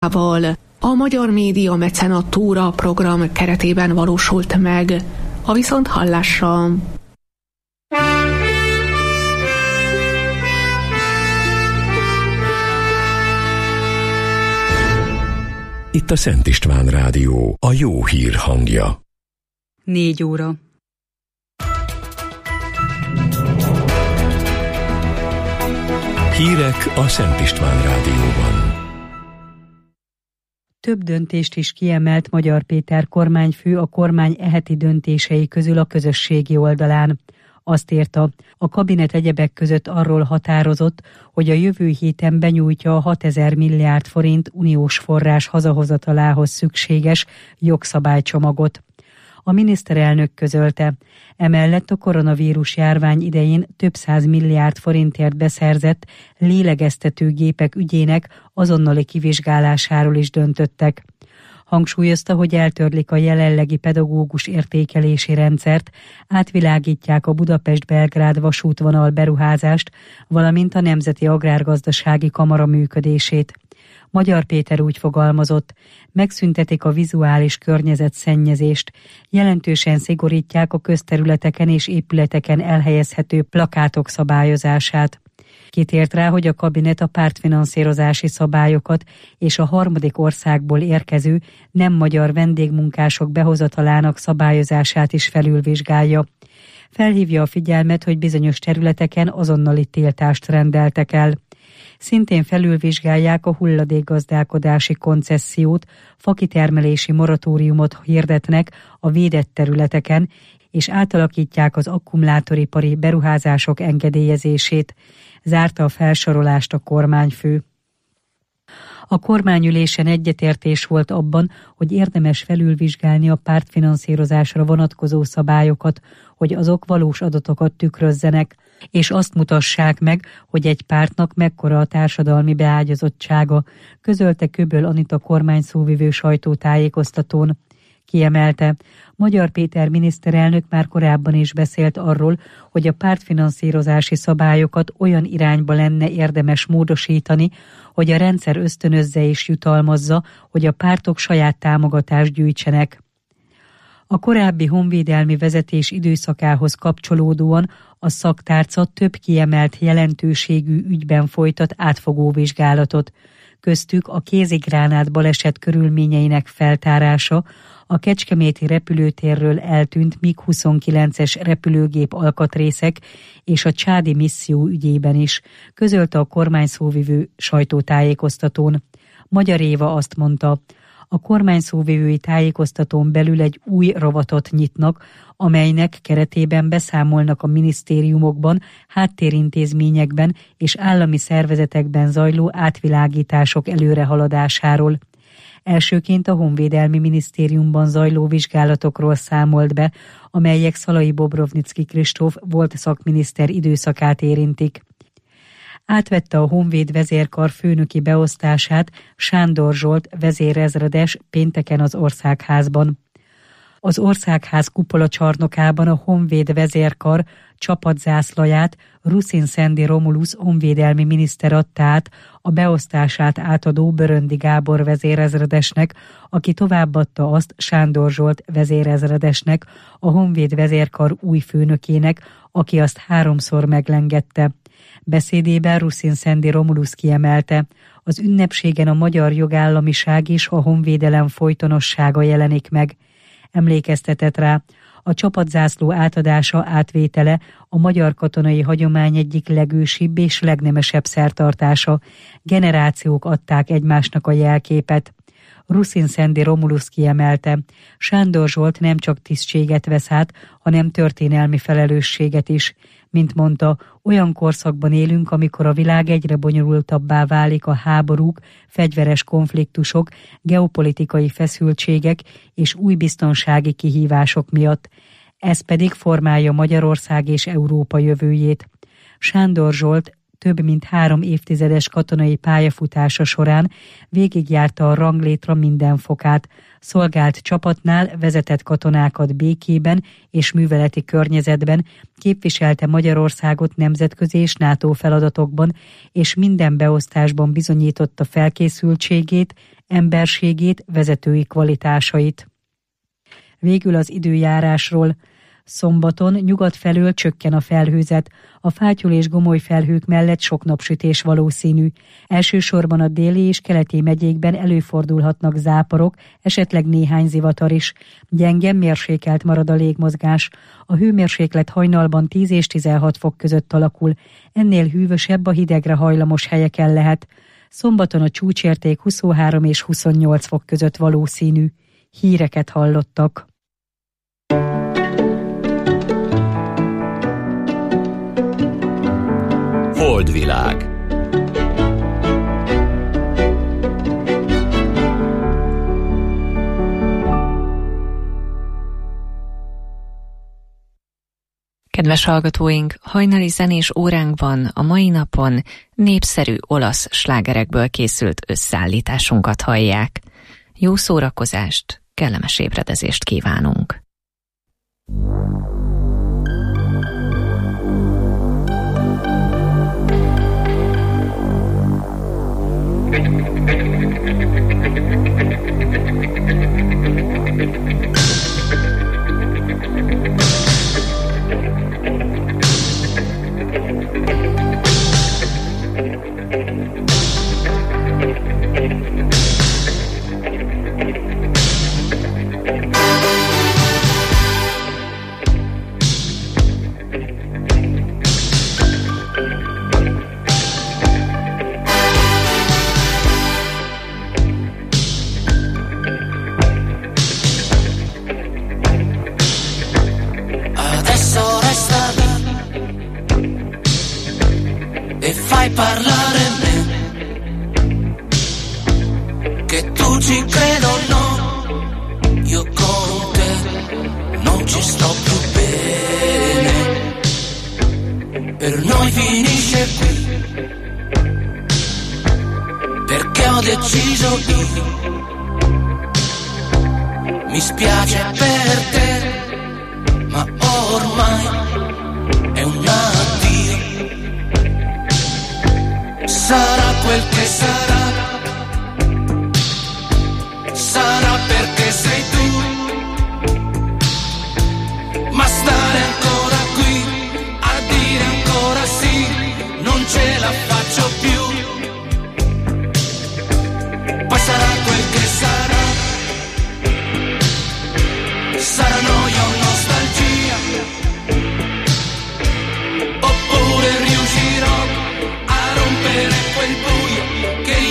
A Magyar Média Mecenatúra program keretében valósult meg. A viszonthallásra! Itt a Szent István Rádió, a jó hír hangja. 4 óra. Hírek a Szent István Rádióban. Több döntést is kiemelt Magyar Péter kormányfő a kormány eheti döntései közül a közösségi oldalán. Azt írta, a kabinet egyebek között arról határozott, hogy a jövő héten benyújtja a 6000 milliárd forint uniós forrás hazahozatalához szükséges jogszabálycsomagot. A miniszterelnök közölte, emellett a koronavírus járvány idején több 100 milliárd forintért beszerzett lélegeztetőgépek ügyének azonnali kivizsgálásáról is döntöttek. Hangsúlyozta, hogy eltörlik a jelenlegi pedagógus értékelési rendszert, átvilágítják a Budapest-Belgrád vasútvonal beruházást, valamint a Nemzeti Agrárgazdasági Kamara működését. Magyar Péter úgy fogalmazott, megszüntetik a vizuális környezetszennyezést, jelentősen szigorítják a közterületeken és épületeken elhelyezhető plakátok szabályozását. Kitért rá, hogy a kabinet a pártfinanszírozási szabályokat és a harmadik országból érkező nem magyar vendégmunkások behozatalának szabályozását is felülvizsgálja. Felhívja a figyelmet, hogy bizonyos területeken azonnali tiltást rendeltek el. Szintén felülvizsgálják a hulladékgazdálkodási koncessziót, fakitermelési moratóriumot hirdetnek a védett területeken, és átalakítják az akkumulátoripari beruházások engedélyezését, zárta a felsorolást a kormányfő. A kormányülésen egyetértés volt abban, hogy érdemes felülvizsgálni a pártfinanszírozásra vonatkozó szabályokat, hogy azok valós adatokat tükrözzenek, és azt mutassák meg, hogy egy pártnak mekkora a társadalmi beágyazottsága, közölte Köböl Anita kormányszóvivő sajtótájékoztatón. Kiemelte, Magyar Péter miniszterelnök már korábban is beszélt arról, hogy a pártfinanszírozási szabályokat olyan irányba lenne érdemes módosítani, hogy a rendszer ösztönözze és jutalmazza, hogy a pártok saját támogatást gyűjtsenek. A korábbi honvédelmi vezetés időszakához kapcsolódóan a szaktárca több kiemelt jelentőségű ügyben folytat átfogó vizsgálatot. Köztük a kézigránát baleset körülményeinek feltárása, a kecskeméti repülőtérről eltűnt MiG-29-es repülőgép alkatrészek és a csádi misszió ügyében is, közölte a kormányszóvivő sajtótájékoztatón. Magyar Éva azt mondta, a kormányszóvivői tájékoztatón belül egy új rovatot nyitnak, amelynek keretében beszámolnak a minisztériumokban, háttérintézményekben és állami szervezetekben zajló átvilágítások előrehaladásáról. Elsőként a Honvédelmi Minisztériumban zajló vizsgálatokról számolt be, amelyek Szalai Bobrovnicki Kristóf volt szakminiszter időszakát érintik. Átvette a Honvéd vezérkar főnöki beosztását Sándor Zsolt vezérezredes pénteken az Országházban. Az Országház kupola csarnokában a Honvéd vezérkar csapatzászlaját Ruszin Szendi Romulus honvédelmi miniszter adta át a beosztását átadó Böröndi Gábor vezérezredesnek, aki továbbadta azt Sándor Zsolt vezérezredesnek, a Honvéd vezérkar új főnökének, aki azt 3-szor meglengette. Beszédében Ruszin Szendi Romulus kiemelte, az ünnepségen a magyar jogállamiság és a honvédelem folytonossága jelenik meg. Emlékeztetett rá, a csapatzászló átadása, átvétele a magyar katonai hagyomány egyik legősibb és legnemesebb szertartása. Generációk adták egymásnak a jelképet. Ruszin Szendi Romulus kiemelte, Sándor Zsolt nem csak tisztséget vesz át, hanem történelmi felelősséget is. Mint mondta, olyan korszakban élünk, amikor a világ egyre bonyolultabbá válik a háborúk, fegyveres konfliktusok, geopolitikai feszültségek és új biztonsági kihívások miatt. Ez pedig formálja Magyarország és Európa jövőjét. Sándor Zsolt több mint 3 évtizedes katonai pályafutása során végigjárta a ranglétra minden fokát, szolgált csapatnál, vezetett katonákat békében és műveleti környezetben, képviselte Magyarországot nemzetközi és NATO feladatokban, és minden beosztásban bizonyította felkészültségét, emberségét, vezetői kvalitásait. Végül az időjárásról. Szombaton nyugat felől csökken a felhőzet, a fátyol és gomoly felhők mellett sok napsütés valószínű. Elsősorban a déli és keleti megyékben előfordulhatnak záporok, esetleg néhány zivatar is. Gyenge, mérsékelt marad a légmozgás. A hőmérséklet hajnalban 10 és 16 fok között alakul, ennél hűvösebb a hidegre hajlamos helyeken lehet. Szombaton a csúcsérték 23 és 28 fok között valószínű. Híreket hallottak. Holdvilág. Kedves hallgatóink, hajnali zenés óránkban a mai napon népszerű olasz slágerekből készült összeállításunkat hallják. Jó szórakozást, kellemes ébredezést kívánunk! Fai parlare me, che tu ci credo o no, io con te non ci sto più bene, per noi finisce qui, perché ho deciso io, mi spiace per te, ma ormai è un addio. Sarà quel che sarà, sarà perché sei tu, ma stare ancora qui a dire ancora sì, non ce la faccio più. Poi sarà quel che sarà, sarà noia o nostalgia, oppure riuscirò a rompere quel buio che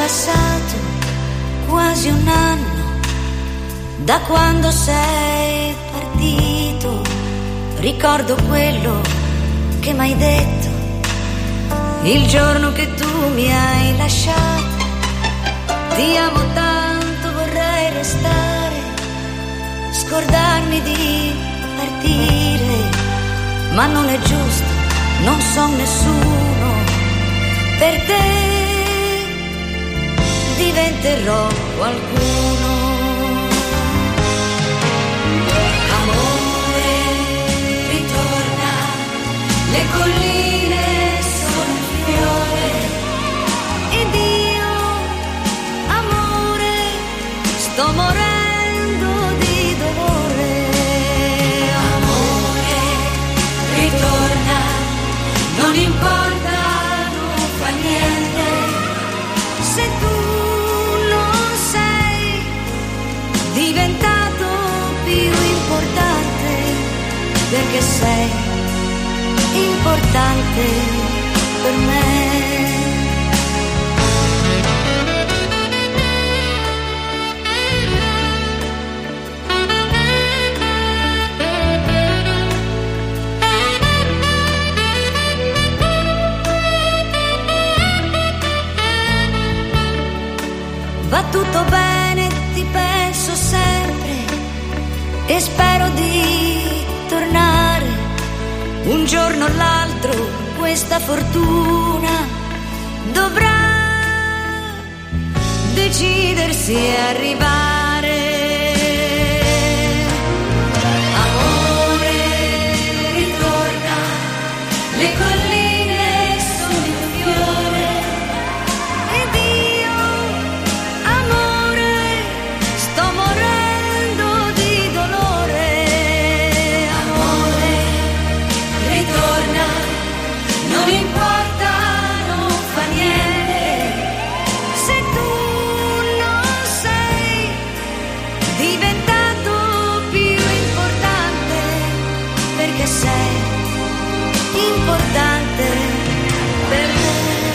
passato quasi un anno da quando sei partito. Ricordo quello che m'hai detto il giorno che tu mi hai lasciato. Ti amo tanto, vorrei restare, scordarmi di partire, ma non è giusto, non son nessuno per te. Diventerò qualcuno. Amore, ritorna, le colline sono in fiore ed io, amore, sto morendo di dolore. Amore, ritorna, non importa, non fa niente se tu diventato più importante, perché sei importante per me. Va tutto bene, ti penso sempre e spero di tornare un giorno o l'altro. Questa fortuna dovrà decidersi e arrivare. Amore, ritorna, le colline sono in fiore ed io, amore, sto morendo di dolore. Amore, ritorna, non importa, non fa niente se tu non sei diventato più importante, perché sei importante per me.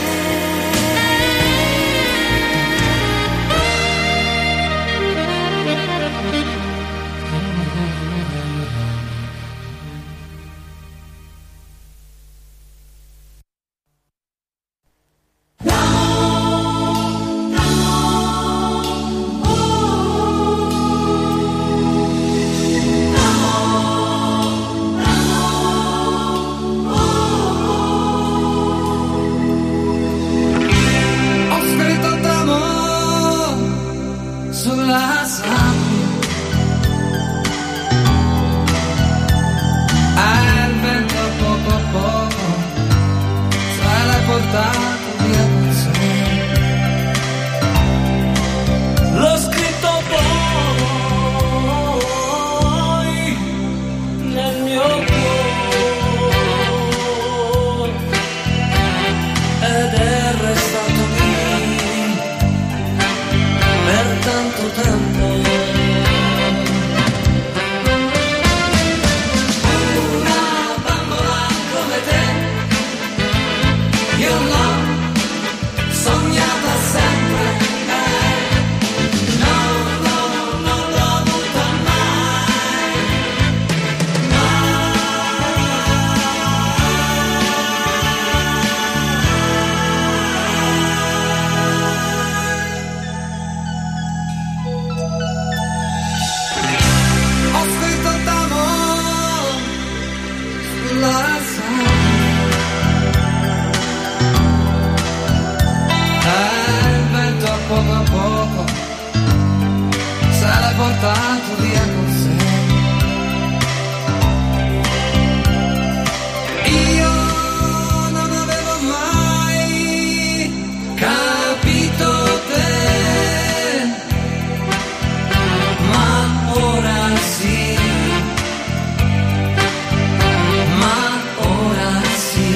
Ho scritto t'amo sulla sabbia, il vento poco a poco se l'ha portato via con sé. L'ho scritto poi nel mio cuore ed è restato lì per tanto tempo. Una bambola come te io l'ho sognata sempre, non l'ho avuta mai, Ho scritto t'amo sulla sabbia, il vento a poco se l'ha portato via con sé. Io non avevo mai capito te, ma ora sì, ma ora sì.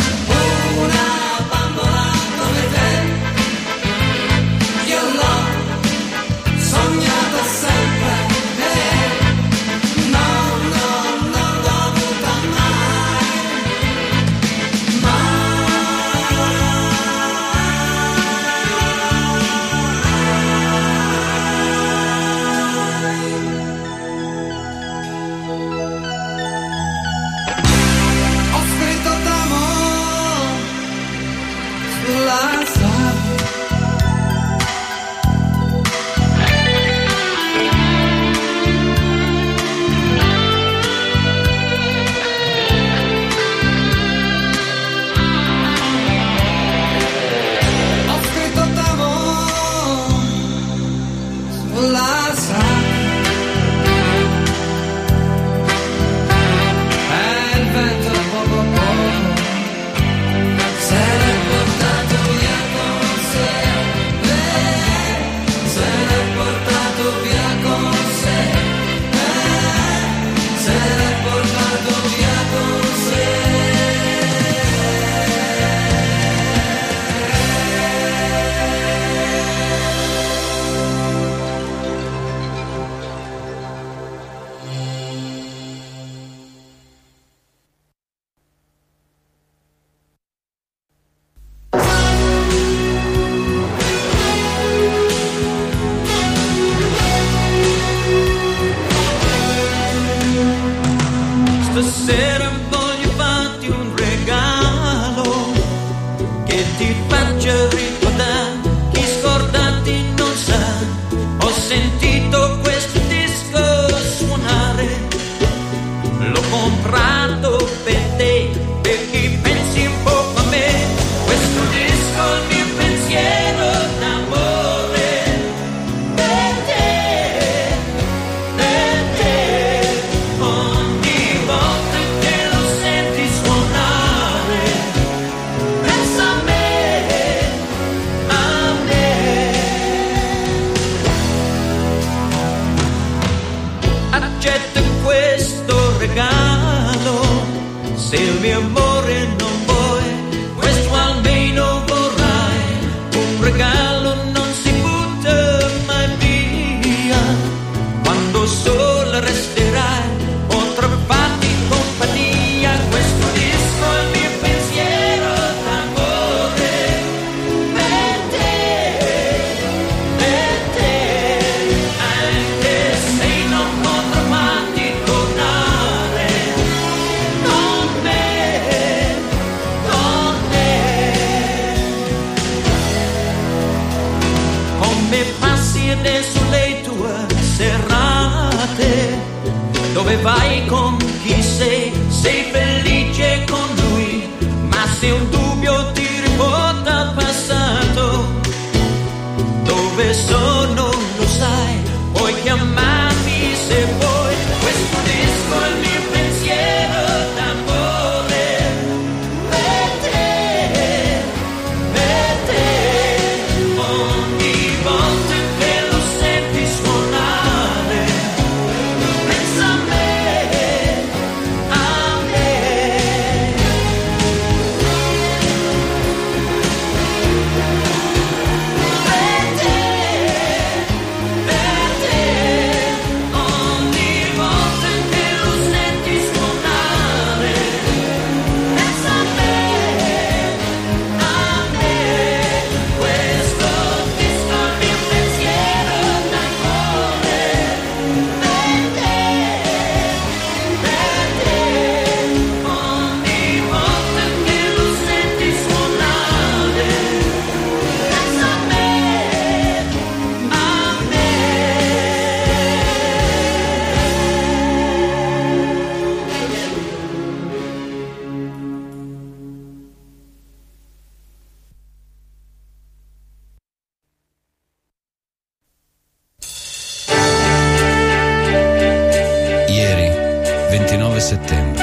Una bambola come te io l'ho che ti faccia ricordare chi scordati non sa. Ho sentito questo disco suonare, l'ho comprato per te, per chi pensi un po' a me. Questo disco è il mio pensiero d'amore per te, per te. Ogni volta che lo senti suonare, pensa a me, a me. Accetta questo regalo, se il mio amore non vuoi, questo almeno vorrai. Un regalo non si butta mai via, quando solo resterai potrò farti compagnia. Questo disco è il mio pensiero d'amore per te, anche se non potrò mai tornare con me, con me. Come passi adesso le tue serate? Dove vai, con chi sei? Sei felice con lui, ma se un dubbio ti riporta al passato, dove sono lo sai, puoi chiamarmi se vuoi. Questo disco è il mio pensiero d'amore per te, per te. Ogni volta che lo senti suonare, pensa a me, a me. Per te, ogni volta che lo senti suonare, pensa a me, a me. Questo disco è il mio pensiero d'amore per te, ogni volta che lo senti suonare, pensa a me, a me. Ieri, 29 settembre.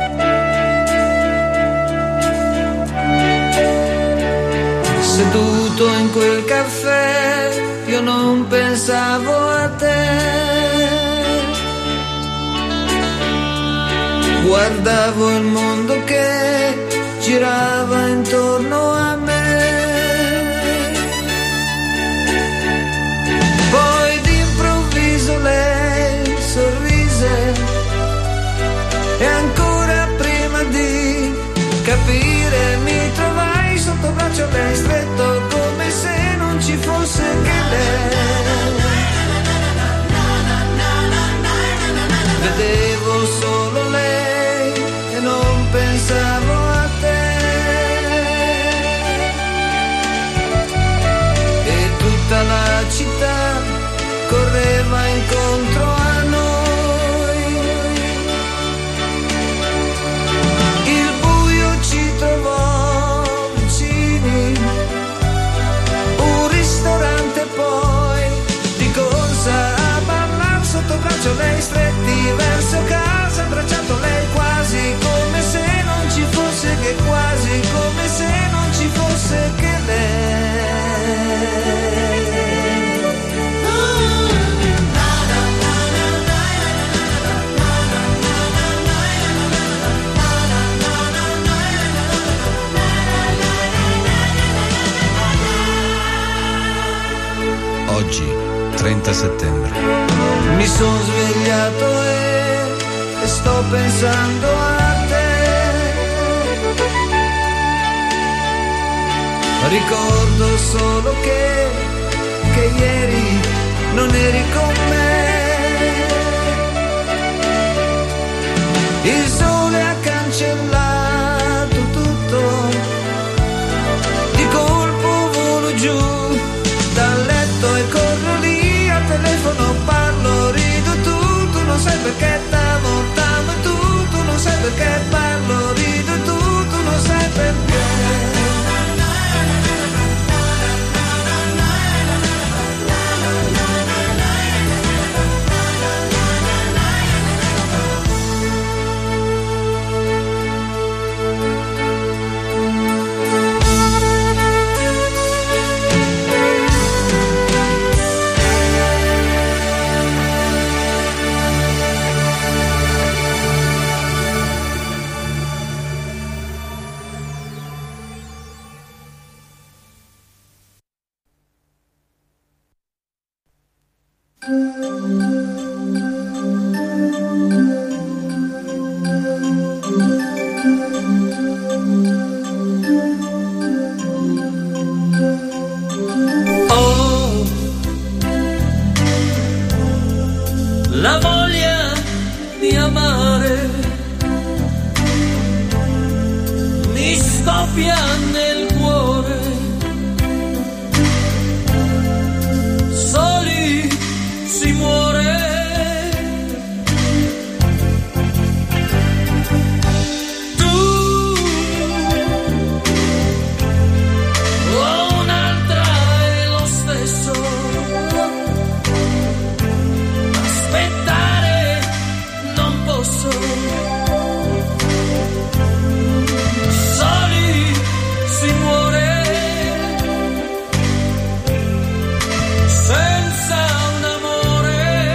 Seduto in quel caffè, io non pensavo a te. Guardavo il mondo che girava intorno a me. Poi d'improvviso lei sorrise, e ancora prima di capire mi trovai sotto braccio lei stretto, come se non ci fosse che lei. Vedevo solo lei e non pensavo a te. E tutta la città correva incontro a noi. Il buio ci trovò vicini, un ristorante poi, di corsa a ballar sotto braccio lei stretti verso casa, abbracciato lei quasi come se non ci fosse che, quasi come se non ci fosse che lei. Oggi, 30 settembre. Mi sono svegliato e sto pensando a te. Ricordo solo che ieri non eri con me. Il sole ha cancellato tutto, La voglia di amare mi scoppia nel cuore, soli si muore. Tu o un'altra è lo stesso. Aspettare non posso, soli si muore, senza un amore.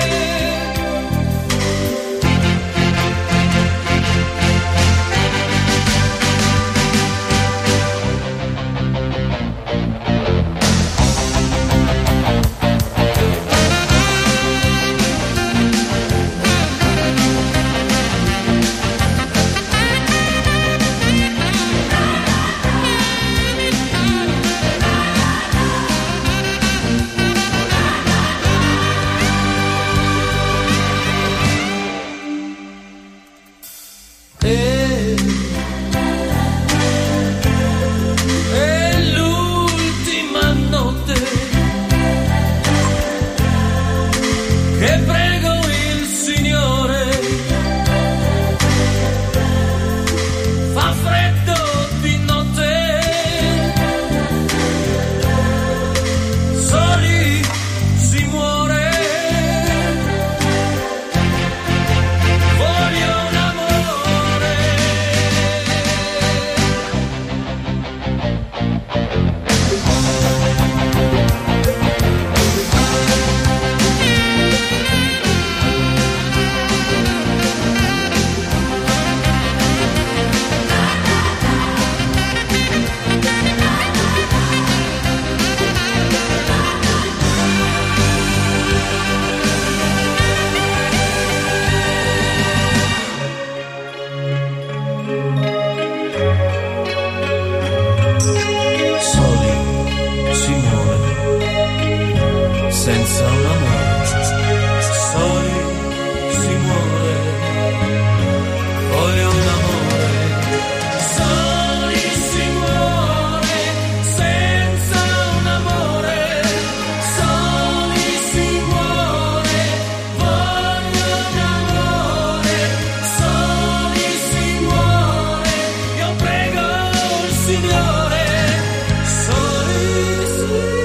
È l'ultima notte che prego il Signore. Fa freddo di notte, soli si muore. Voglio un amore. Soli si muore, senza un amore. Soli si muore, voglio un amore. Soli si muore, senza un amore. Soli si muore, voglio un amore. Soli si muore, io prego il Signore. Soli si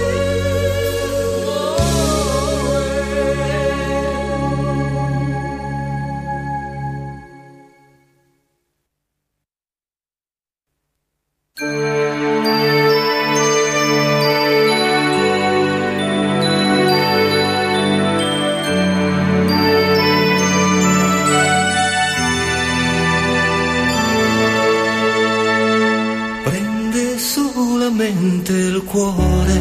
prende solamente il cuore,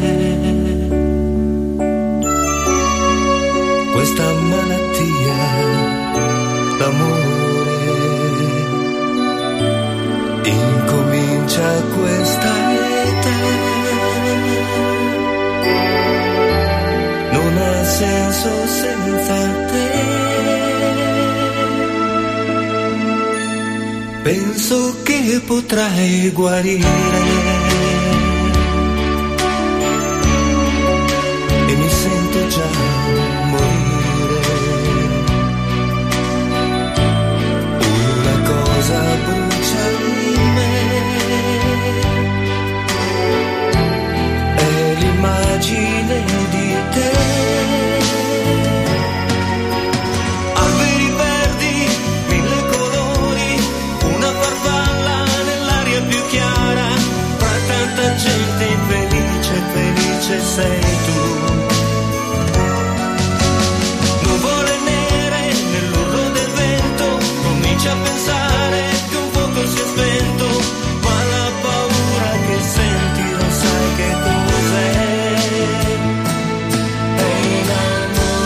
questa malattia, l'amore, incomincia a questa età, non ha senso senza te. Penso che potrai guarire e mi sento già morire. Una cosa brucia in me, è l'immagine di te. Alberi verdi, mille colori, una farfalla nell'aria più chiara, fra tanta gente infelice, felice sei tu. Nuvole nere nell'urlo del vento, comincia a pensare che un fuoco si è spento, ma la paura che senti lo sai che cos'è? È innamorato.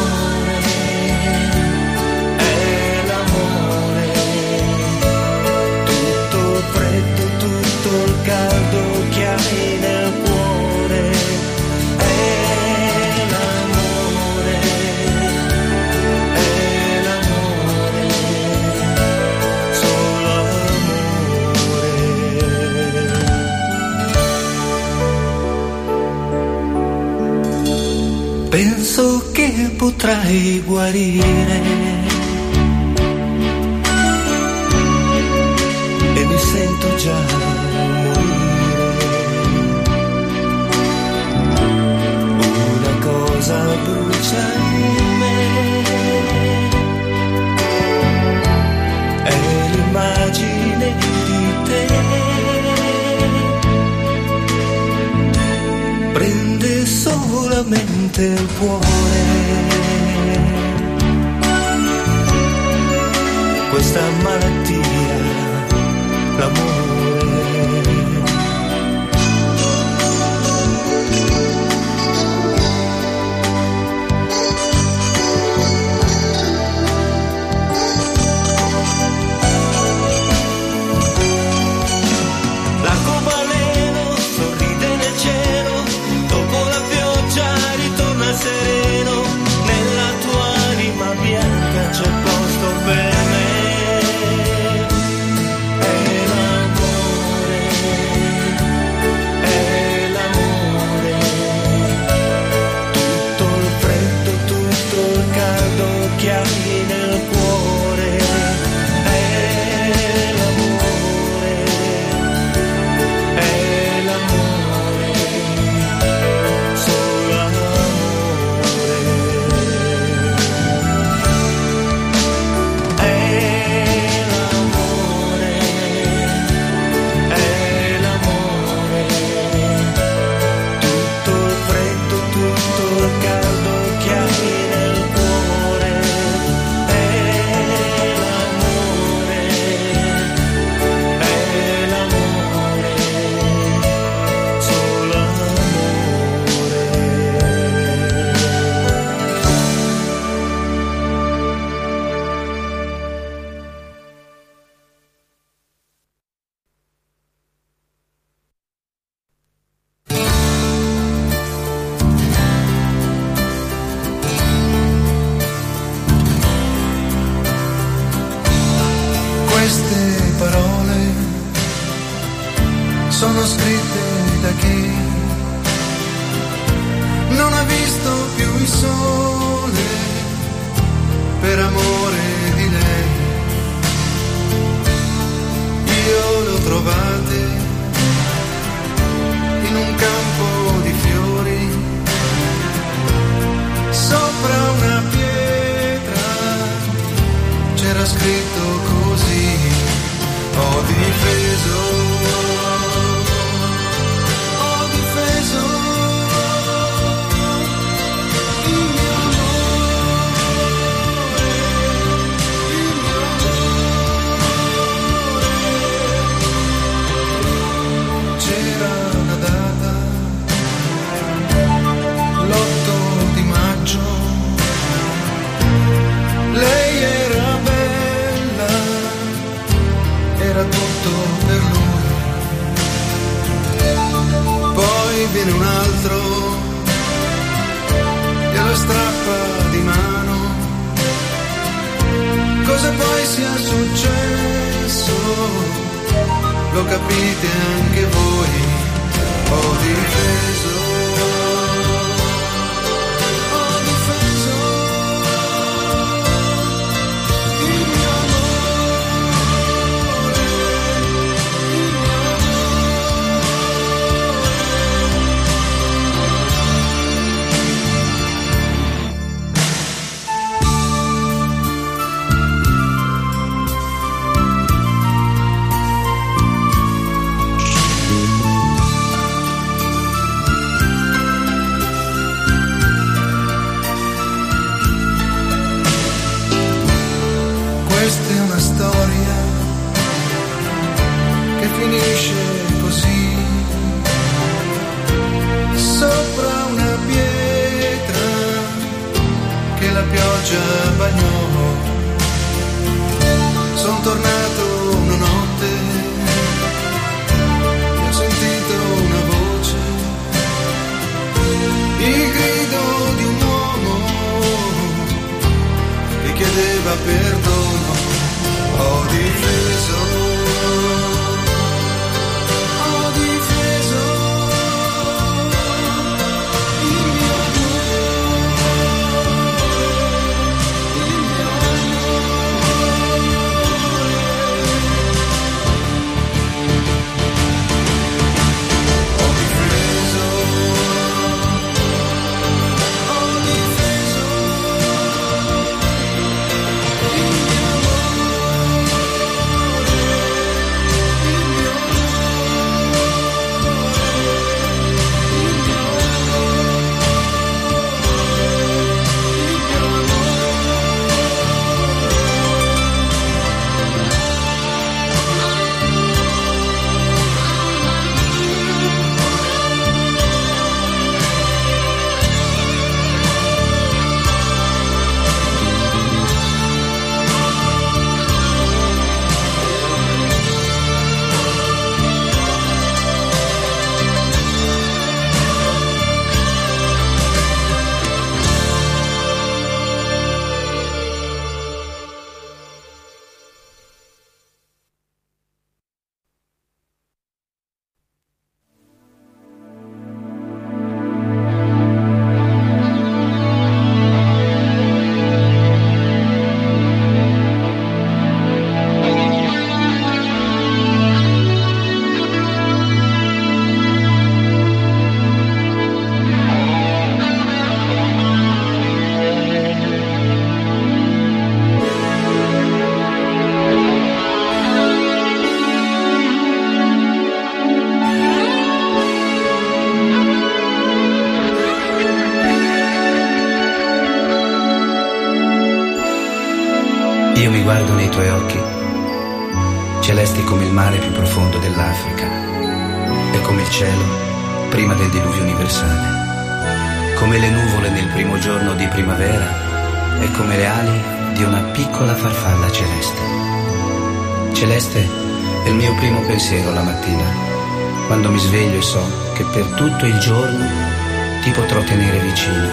penso che potrai guarire e mi sento già morire. Una cosa brucia in me, è l'immagine di te, prende solamente il cuore, questa malattia, l'amore. Sereno, nella tua anima bianca c'è posto per me. È l'amore, è l'amore. Tutto il freddo, tutto il caldo che hai nel cuore. È l'amore, è l'amore. Solo amore. Sono scritte da chi non ha visto più il sole per amore di lei. Io le ho trovate in un campo di fiori, sopra una pietra c'era scritto così: ho difeso lei era bella, era tutto per lui. Poi viene un altro, glielo strappa di mano. Cosa poi sia successo, lo capite anche voi. Ho difeso. Questa è una storia che finisce così, sopra una pietra che la pioggia bagnò. Son tornato una notte e ho sentito una voce, il grido di un uomo che chiedeva perdono. Ho difeso, ho difeso il mio amore. guardo nei tuoi occhi, celesti come il mare più profondo dell'Africa e come il cielo prima del diluvio universale, come le nuvole nel primo giorno di primavera e come le ali di una piccola farfalla celeste. Celeste è il mio primo pensiero la mattina, quando mi sveglio e so che per tutto il giorno ti potrò tenere vicino.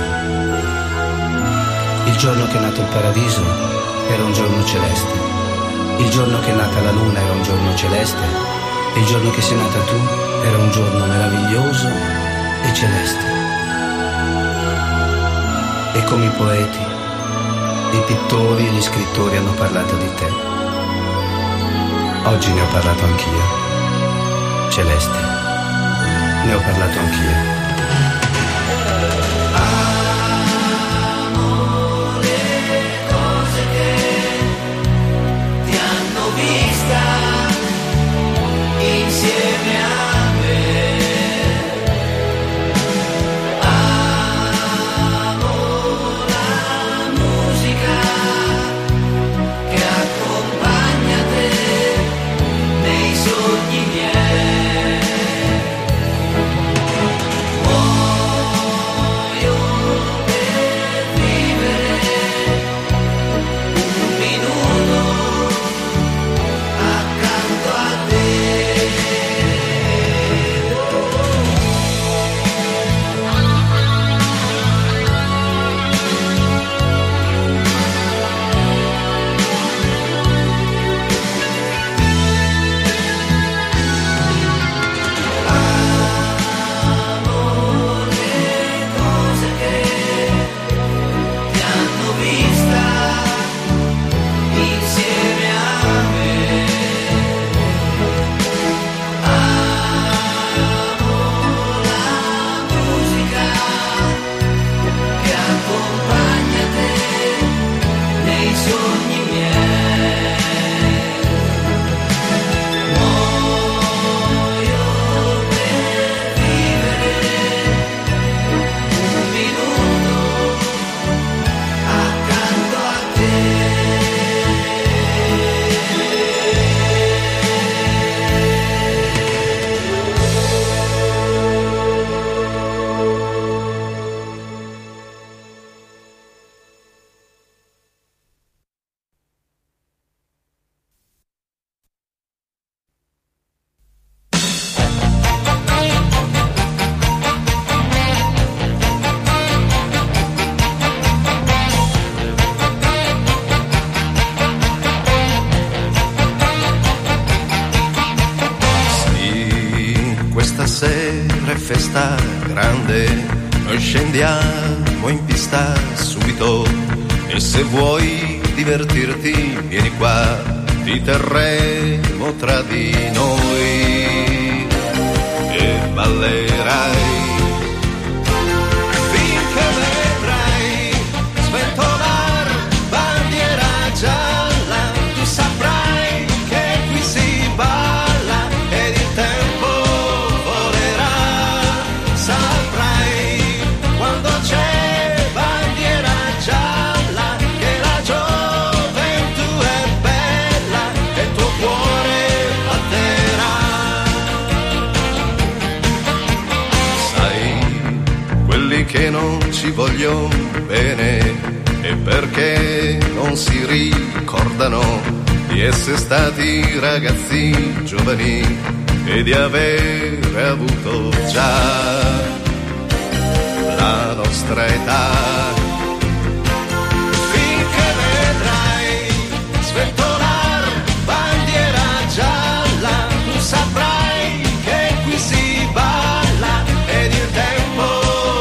Il giorno che è nato il paradiso era un giorno celeste, il giorno che è nata la luna era un giorno celeste, e il giorno che sei nata tu era un giorno meraviglioso e celeste. E come i poeti, i pittori e gli scrittori hanno parlato di te, oggi ne ho parlato anch'io. Celeste, ne ho parlato anch'io. Insieme a me, amo la musica che accompagna te nei sogni miei. Muoio per vivere un minuto accanto a te. Festa grande, noi scendiamo in pista subito e se vuoi divertirti vieni qua, ti terremo tra di noi e ballerai finché vedrai sventolar bandiera gialla, tu saprai che qui si balla ed il tempo che non ci vogliono bene e perché non si ricordano di essere stati ragazzi giovani e di avere avuto già la nostra età. Finché vedrai sventolar bandiera gialla, tu saprai che qui si balla ed il tempo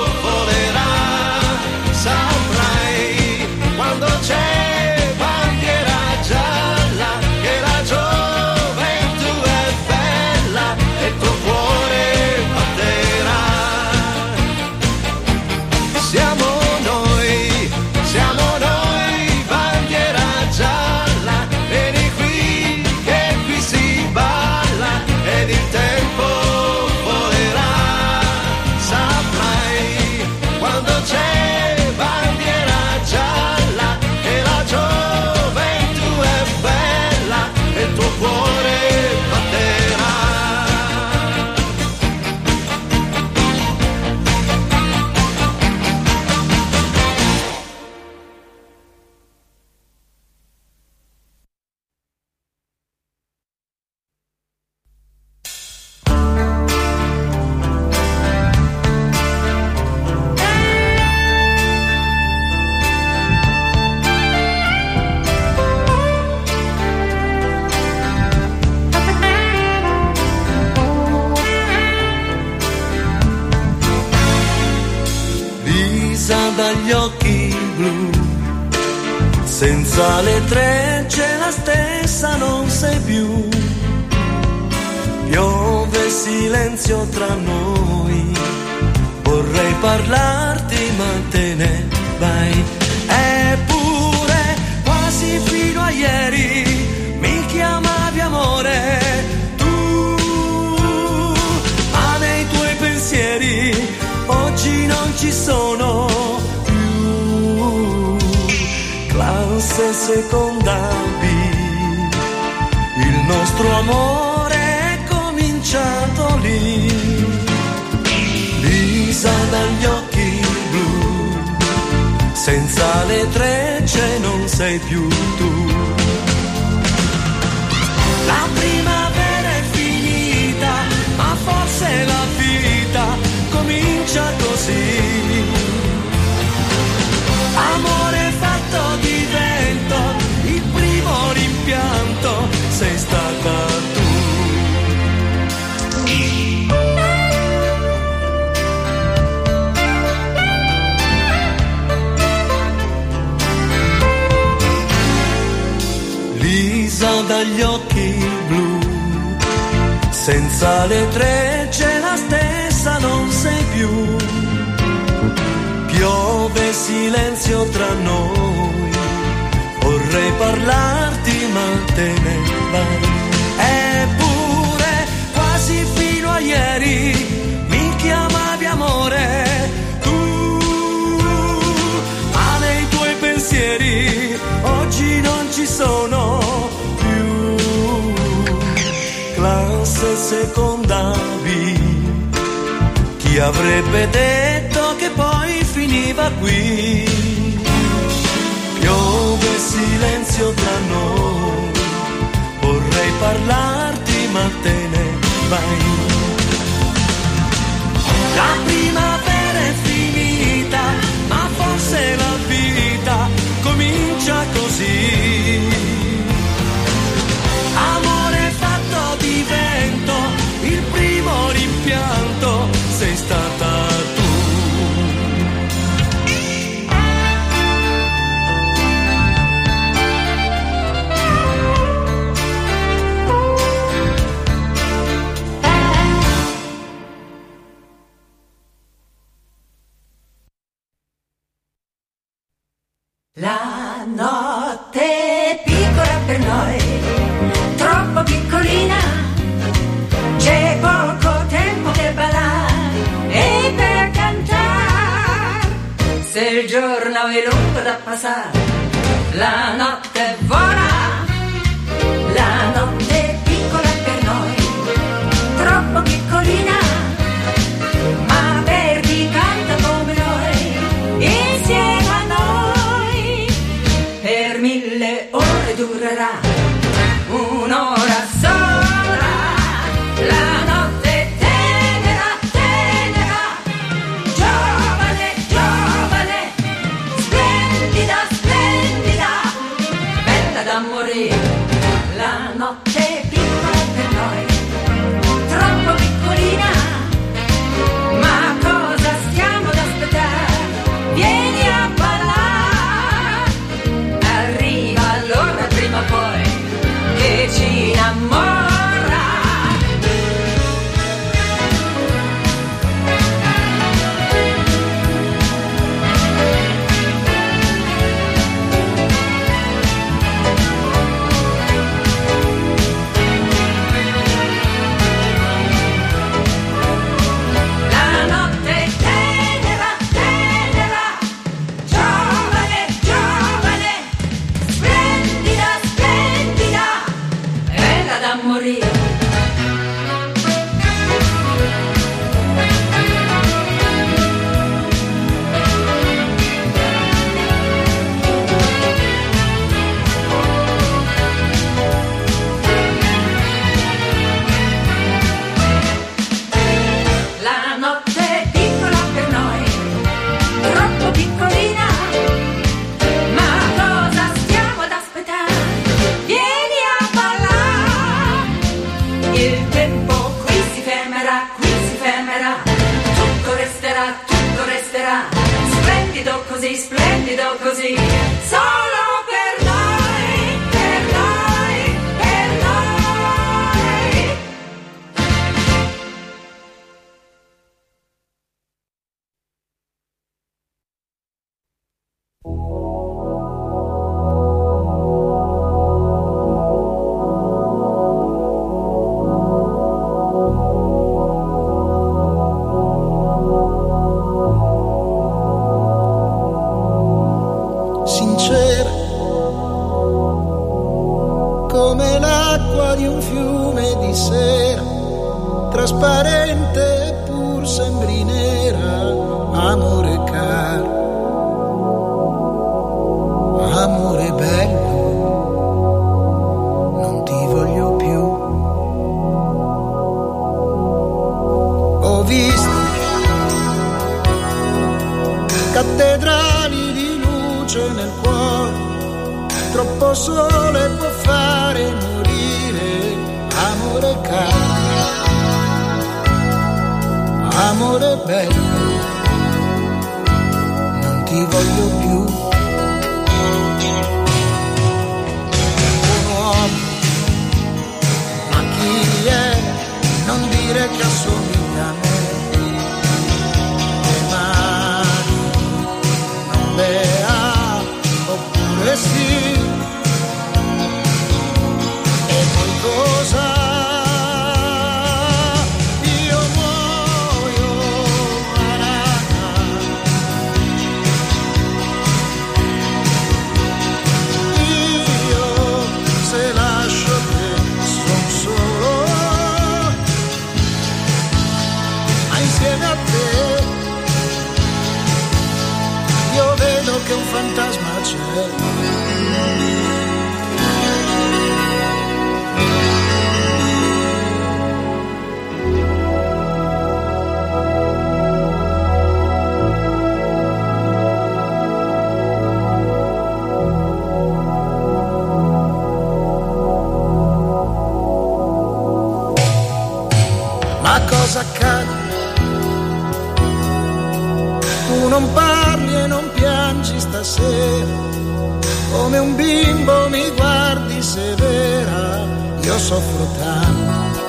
quando c'è bandiera gialla che la gioventù è bella e il tuo cuore batterà. dagli occhi blu, senza le trecce la stessa non sei più. Piove silenzio tra noi, vorrei parlarti ma te ne vai. Eppure quasi fino a ieri mi chiamavi amore, tu, ma nei tuoi pensieri oggi non ci sono più. Classe seconda B, il nostro amore è cominciato lì. Lisa dagli occhi blu, senza le trecce non sei più tu. La primavera è finita, ma forse la vita comincia così. Amore fatto di vento, il primo rimpianto sei stata tu. Lisa dagli occhi blu, senza le trecce la stessa non sei più. Piove silenzio tra noi, vorrei parlarti ma te ne vai. Eppure quasi fino a ieri mi chiamavi amore, tu, ma nei tuoi pensieri oggi non ci sono più. Classe seconda B, chi avrebbe detto che poi finiva qui. Piove silenzio tra noi, vorrei parlarti ma te ne vai. La primavera è finita, ma forse la vita comincia così. Amore fatto di vento, il primo rimpianto sei stata tu. La notte è piccola per noi, troppo piccolina, c'è poco tempo per ballare e per cantare. Se il giorno è lungo da passare, la notte vola. La notte è piccola per noi, troppo piccolina, ma per chi canta come noi, insieme a noi, per 1000 ore durerà, un'ora sola. La notte è tenera, tenera, giovane, giovane, splendida, splendida, bella da morire. La notte è piccola per noi, troppo piccolina, ma cosa stiamo ad aspettare? Vieni a ballare, arriva l'ora prima o poi che ci innamora. La notte è tenera, tenera, giovane, giovane, splendida, splendida, bella da morire. La notte è piccola per noi, troppo piccolina, ma cosa stiamo ad aspettare? Vieni a ballare. Il tempo qui si fermerà, tutto resterà, splendida. splendido così, solo per noi, per noi, per noi. Trasparente pur sembri nera, amore caro, amore bello, non ti voglio più. Ho visto cattedrali di luce nel cuore, troppo sole può fare morire, amore caro, amore bello, non ti voglio più. Un uomo, ma chi è? Non dire che assomiglia a me. Le mani non le ha, oppure sì. E poi cosa? Che un fantasma c'è. Ma cosa accade? Tu non parli e non piangi stasera, come un bimbo mi guardi severa. Io soffro tanto,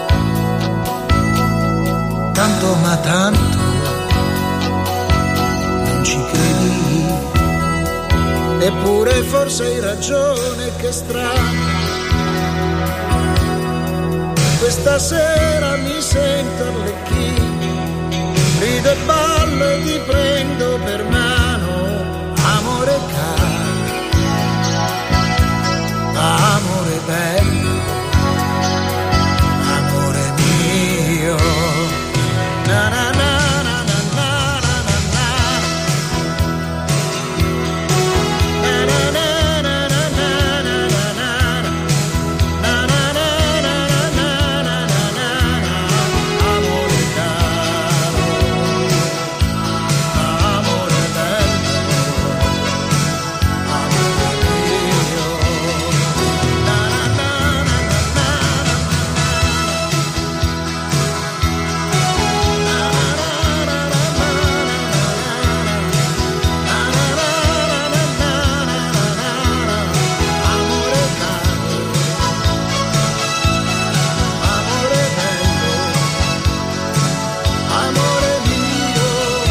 tanto ma tanto, non ci credi, eppure forse hai ragione, che strano. Questa sera mi sento arlecchino, rido e ballo e ti prendo per mano, amore caro, amore bello, amore mio. Na na na na na na na na. Na na na na na na na na. Na na na na na na na. Amore caro, amore bello, amore mio. Na na na na na na. Amore caro, amore bello, amore mio.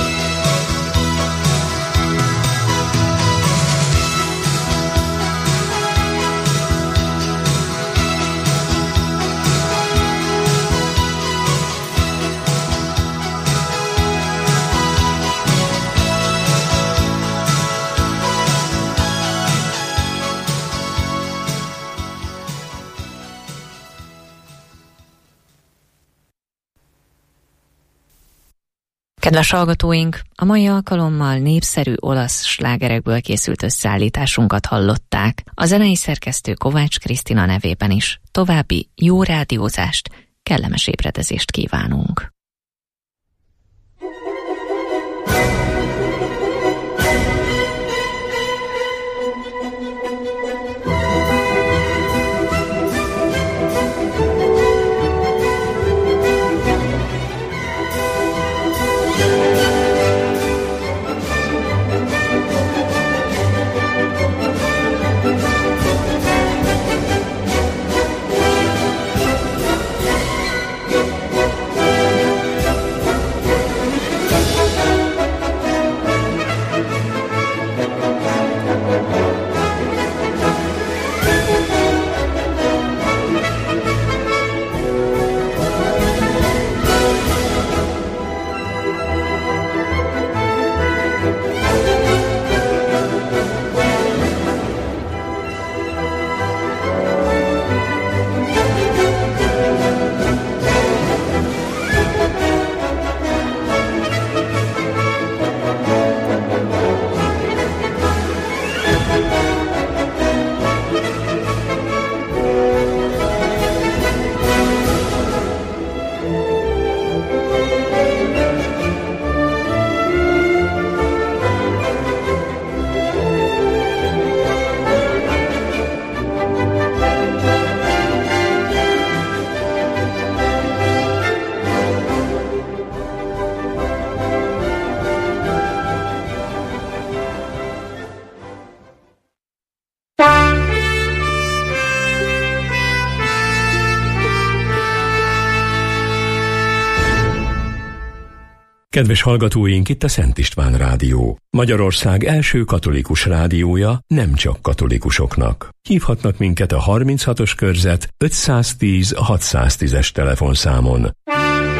Kedves hallgatóink, a mai alkalommal népszerű olasz slágerekből készült összeállításunkat hallották. A zenei szerkesztő Kovács Krisztina nevében is további jó rádiózást, kellemes ébredezést kívánunk. Kedves hallgatóink, itt a Szent István Rádió. Magyarország első katolikus rádiója nem csak katolikusoknak. Hívhatnak minket a 36-os körzet 510 610-es telefonszámon.